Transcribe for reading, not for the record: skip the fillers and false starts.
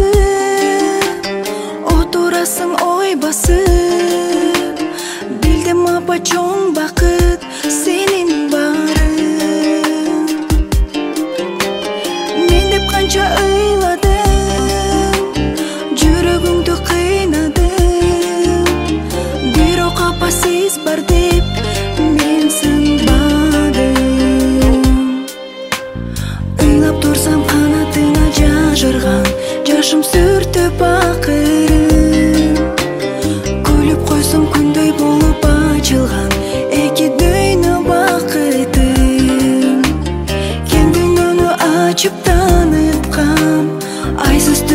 басып, отурасың ой басып. Билдим апа чоң бакыт сенин барың. Мен деп канча ыйладым, жүрөгүңдү кыйнадым. Бирок апа сиз бар деп мен сынбадым. Ыйлап турсам канатыңа жашырган, жашым сүртүп акырын. Күлүп койсоң күндөй болуп ачылган, эки дүйнө бакытым. Кең дүйнөнү ачып таныткан, айсыз